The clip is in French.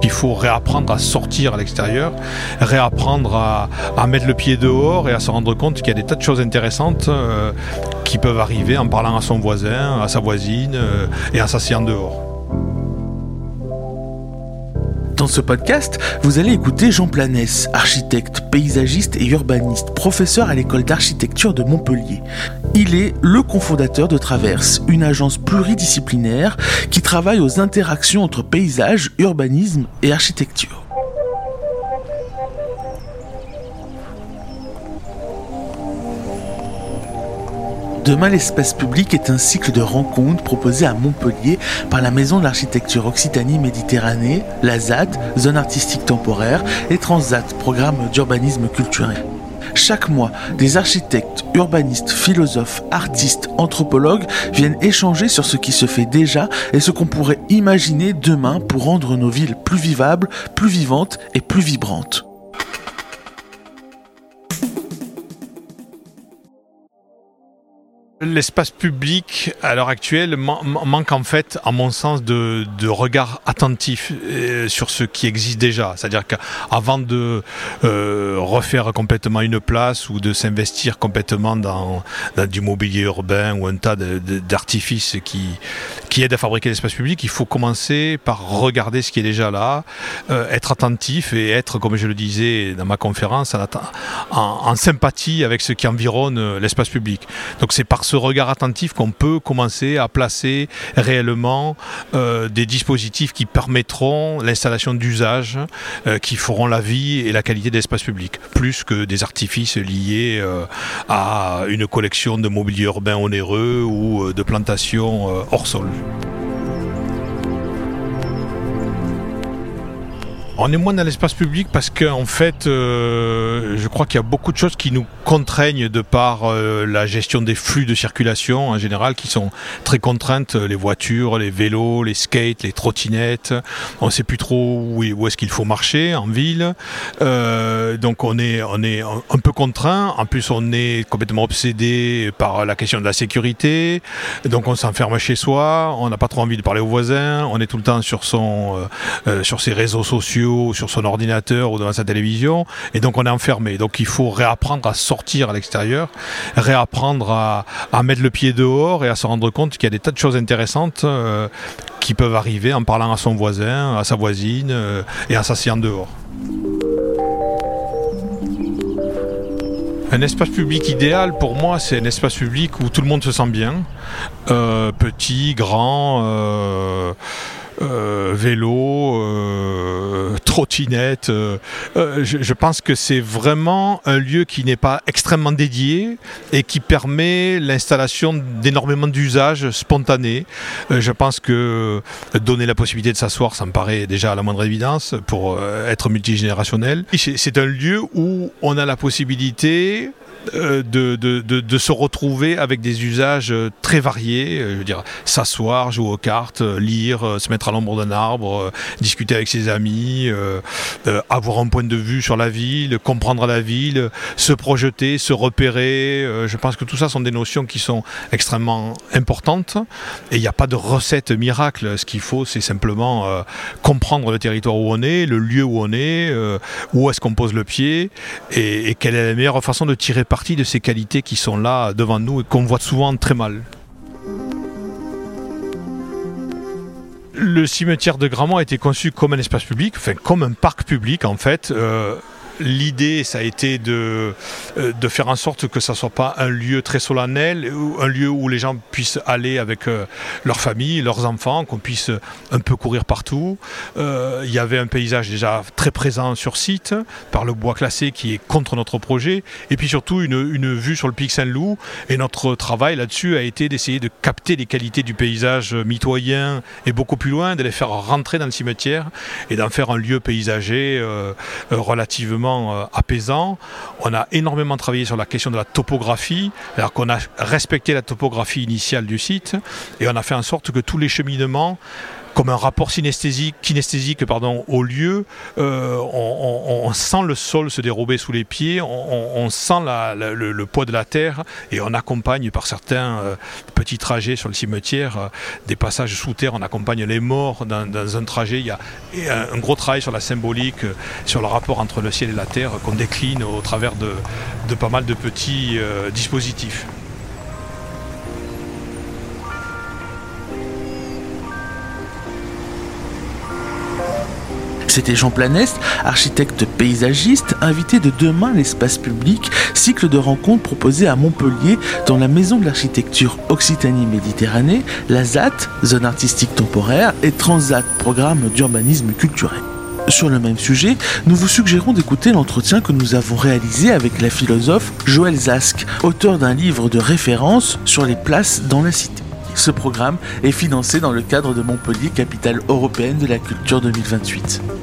Il faut réapprendre à sortir à l'extérieur, réapprendre à mettre le pied dehors et à se rendre compte qu'il y a des tas de choses intéressantes qui peuvent arriver en parlant à son voisin, à sa voisine et en s'asseyant dehors. Dans ce podcast, vous allez écouter Jean Planès, architecte, paysagiste et urbaniste, professeur à l'école d'architecture de Montpellier. Il est le cofondateur de Traverse, une agence pluridisciplinaire qui travaille aux interactions entre paysage, urbanisme et architecture. Demain, l'espace public est un cycle de rencontres proposé à Montpellier par la Maison de l'Architecture Occitanie-Méditerranée, la ZAD, Zone Artistique Temporaire, et Transat, Programme d'Urbanisme Culturel. Chaque mois, des architectes, urbanistes, philosophes, artistes, anthropologues viennent échanger sur ce qui se fait déjà et ce qu'on pourrait imaginer demain pour rendre nos villes plus vivables, plus vivantes et plus vibrantes. L'espace public, à l'heure actuelle, manque en fait, à mon sens, de regard attentif sur ce qui existe déjà. C'est-à-dire qu'avant de refaire complètement une place ou de s'investir complètement dans du mobilier urbain ou un tas d'artifices qui aident à fabriquer l'espace public, il faut commencer par regarder ce qui est déjà là, être attentif et être, comme je le disais dans ma conférence, en sympathie avec ce qui environne l'espace public. Donc c'est par ce regard attentif qu'on peut commencer à placer réellement des dispositifs qui permettront l'installation d'usages qui feront la vie et la qualité de l'espace public, plus que des artifices liés à une collection de mobilier urbain onéreux ou de plantations hors sol. On est moins dans l'espace public parce qu'en fait, je crois qu'il y a beaucoup de choses qui nous contraignent de par la gestion des flux de circulation en général, qui sont très contraintes, les voitures, les vélos, les skates, les trottinettes. On ne sait plus trop où est-ce qu'il faut marcher en ville. Donc on est un peu contraint. En plus, on est complètement obsédé par la question de la sécurité. Donc on s'enferme chez soi, on n'a pas trop envie de parler aux voisins, on est tout le temps sur ses réseaux sociaux, sur son ordinateur ou devant sa télévision, et donc on est enfermé. Donc il faut réapprendre à sortir à l'extérieur, réapprendre à mettre le pied dehors et à se rendre compte qu'il y a des tas de choses intéressantes qui peuvent arriver en parlant à son voisin, à sa voisine et en s'asseyant dehors. Un espace public idéal, pour moi, c'est un espace public où tout le monde se sent bien, petit, grand, vélo, trottinette. Je pense que c'est vraiment un lieu qui n'est pas extrêmement dédié et qui permet l'installation d'énormément d'usages spontanés. Je pense que donner la possibilité de s'asseoir, ça me paraît déjà à la moindre évidence pour être multigénérationnel. C'est un lieu où on a la possibilité de se retrouver avec des usages très variés, je veux dire s'asseoir, jouer aux cartes, lire, se mettre à l'ombre d'un arbre, discuter avec ses amis, avoir un point de vue sur la ville, comprendre la ville, se projeter, se repérer. Je pense que tout ça sont des notions qui sont extrêmement importantes et il n'y a pas de recette miracle. Ce qu'il faut, c'est simplement comprendre le territoire où on est, le lieu où on est, où est-ce qu'on pose le pied et quelle est la meilleure façon de tirer partie de ces qualités qui sont là devant nous et qu'on voit souvent très mal. Le cimetière de Gramont a été conçu comme un espace public, enfin comme un parc public en fait. L'idée, ça a été de faire en sorte que ça ne soit pas un lieu très solennel, un lieu où les gens puissent aller avec leur famille, leurs enfants, qu'on puisse un peu courir partout. Il y avait un paysage déjà très présent sur site, par le bois classé qui est contre notre projet, et puis surtout une vue sur le pic Saint-Loup. Et notre travail là-dessus a été d'essayer de capter les qualités du paysage mitoyen et beaucoup plus loin, de les faire rentrer dans le cimetière et d'en faire un lieu paysager relativement apaisant. On a énormément travaillé sur la question de la topographie, alors qu'on a respecté la topographie initiale du site et on a fait en sorte que tous les cheminements comme un rapport kinesthésique au lieu. On sent le sol se dérober sous les pieds, on sent le poids de la terre, et on accompagne par certains petits trajets sur le cimetière, des passages sous terre, on accompagne les morts dans un trajet. Il y a un gros travail sur la symbolique, sur le rapport entre le ciel et la terre qu'on décline au travers de pas mal de petits dispositifs. C'était Jean Planeste, architecte paysagiste, invité de Demain l'espace public, cycle de rencontres proposé à Montpellier dans la Maison de l'Architecture Occitanie-Méditerranée, la ZAT, Zone Artistique Temporaire, et Transat, Programme d'Urbanisme Culturel. Sur le même sujet, nous vous suggérons d'écouter l'entretien que nous avons réalisé avec la philosophe Joëlle Zask, auteur d'un livre de référence sur les places dans la cité. Ce programme est financé dans le cadre de Montpellier, capitale européenne de la culture 2028.